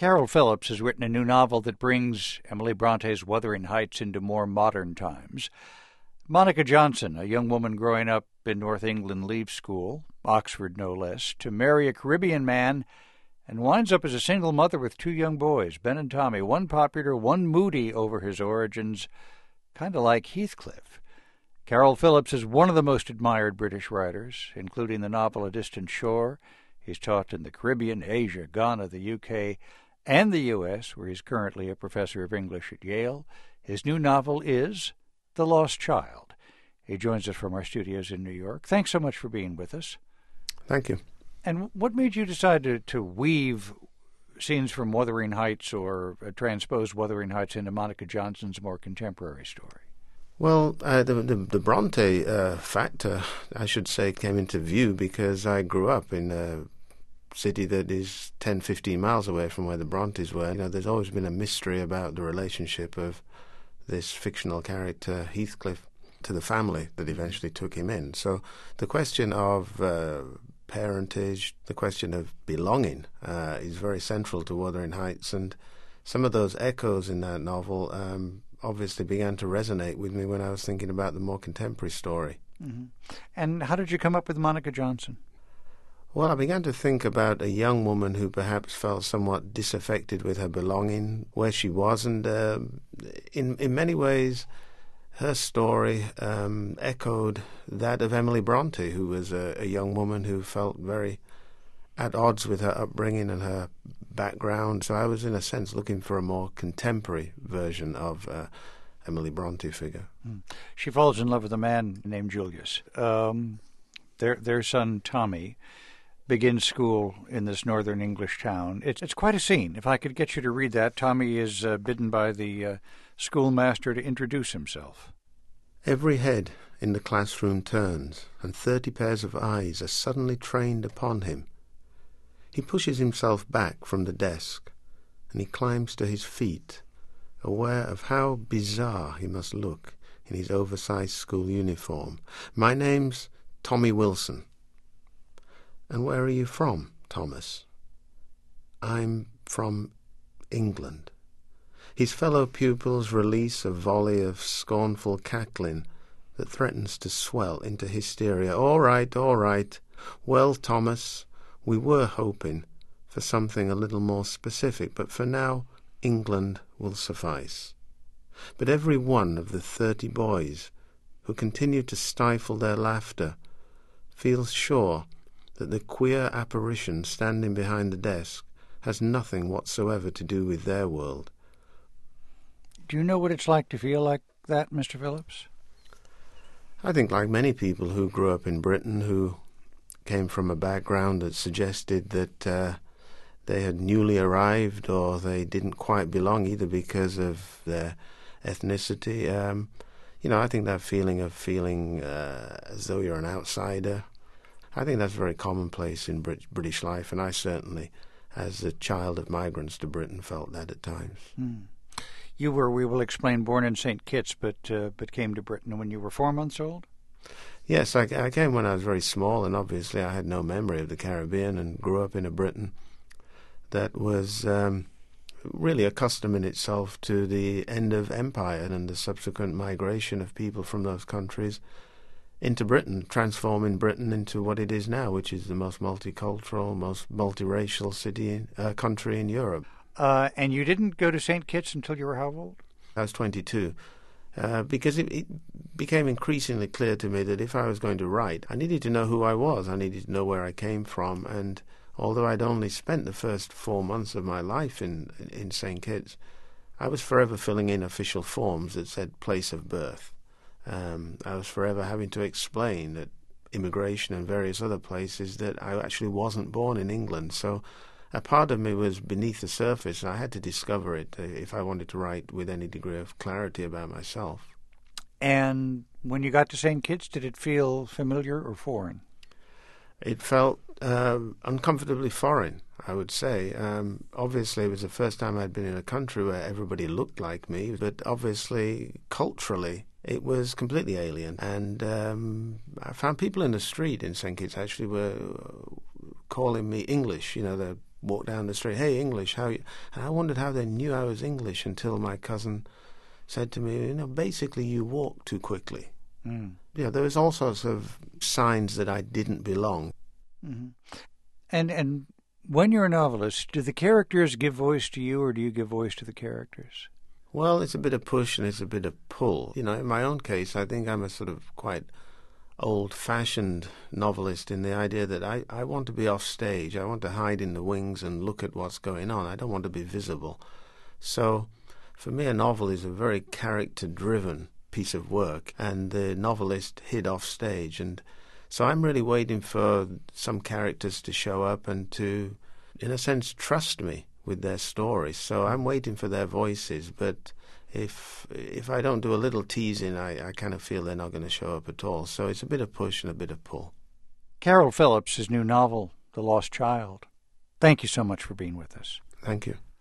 Carol Phillips has written a new novel that brings Emily Bronte's Wuthering Heights into more modern times. Monica Johnson, a young woman growing up in North England, leaves school, Oxford no less, to marry a Caribbean man and winds up as a single mother with two young boys, Ben and Tommy, one popular, one moody over his origins, kind of like Heathcliff. Carol Phillips is one of the most admired British writers, including the novel A Distant Shore. He's taught in the Caribbean, Asia, Ghana, the UK, and the U.S., where he's currently a professor of English at Yale. His new novel is The Lost Child. He joins us from our studios in New York. Thanks so much for being with us. Thank you. And what made you decide to weave scenes from Wuthering Heights or transpose Wuthering Heights into Monica Johnson's more contemporary story? Well, the Bronte factor, I should say, came into view because I grew up in a city that is 10, 15 miles away from where the Brontes were. You know, there's always been a mystery about the relationship of this fictional character, Heathcliff, to the family that eventually took him in. So the question of parentage, the question of belonging is very central to Wuthering Heights, and some of those echoes in that novel obviously began to resonate with me when I was thinking about the more contemporary story. Mm-hmm. And how did you come up with Monica Johnson? Well, I began to think about a young woman who perhaps felt somewhat disaffected with her belonging, where she was, and in many ways her story echoed that of Emily Bronte, who was a young woman who felt very at odds with her upbringing and her background. So I was, in a sense, looking for a more contemporary version of Emily Bronte figure. She falls in love with a man named Julius. Their son, Tommy, begins school in this northern English town. It's quite a scene. If I could get you to read that. Tommy is bidden by the schoolmaster to introduce himself. Every head in the classroom turns, and 30 pairs of eyes are suddenly trained upon him. He pushes himself back from the desk, and he climbs to his feet, aware of how bizarre he must look in his oversized school uniform. My name's Tommy Wilson. And where are you from, Thomas? I'm from England. His fellow pupils release a volley of scornful cackling that threatens to swell into hysteria. All right. Well, Thomas, we were hoping for something a little more specific, but for now, England will suffice. But every one of the 30 boys who continue to stifle their laughter feels sure that the queer apparition standing behind the desk has nothing whatsoever to do with their world. Do you know what it's like to feel like that, Mr. Phillips? I think, like many people who grew up in Britain, who came from a background that suggested that they had newly arrived or they didn't quite belong, either because of their ethnicity. I think that feeling of feeling as though you're an outsider, I think that's very commonplace in British life, and I certainly, as a child of migrants to Britain, felt that at times. You were, we will explain, born in St. Kitts, but came to Britain when you were 4 months old? Yes, I came when I was very small, and obviously I had no memory of the Caribbean, and grew up in a Britain that was really accustoming itself to the end of empire and the subsequent migration of people from those countries into Britain, transforming Britain into what it is now, which is the most multicultural, most multiracial country in Europe. And you didn't go to St. Kitts until you were how old? I was 22. Because it became increasingly clear to me that if I was going to write, I needed to know who I was. I needed to know where I came from. And although I'd only spent the first 4 months of my life in St. Kitts, I was forever filling in official forms that said place of birth. I was forever having to explain that immigration and various other places that I actually wasn't born in England. So a part of me was beneath the surface, and I had to discover it if I wanted to write with any degree of clarity about myself. And when you got to St. Kitts, did it feel familiar or foreign? It felt uncomfortably foreign, I would say. Obviously, it was the first time I'd been in a country where everybody looked like me, but obviously, culturally, it was completely alien. And I found people in the street in St. Kitts actually were calling me English. You know, they're walk down the street, "Hey, English, how you?" And I wondered how they knew I was English until my cousin said to me, basically you walk too quickly. Mm. Yeah, there was all sorts of signs that I didn't belong. Mm-hmm. And when you're a novelist, do the characters give voice to you, or do you give voice to the characters? Well, it's a bit of push and it's a bit of pull. In my own case, I think I'm a sort of quite old-fashioned novelist in the idea that I want to be off stage. I want to hide in the wings and look at what's going on. I don't want to be visible. So for me, a novel is a very character-driven piece of work, and the novelist hid off stage. And so I'm really waiting for some characters to show up and to, in a sense, trust me with their stories. So I'm waiting for their voices, but if I don't do a little teasing, I kind of feel they're not going to show up at all. So it's a bit of push and a bit of pull. Carroll Phillips' new novel, The Lost Child. Thank you so much for being with us. Thank you.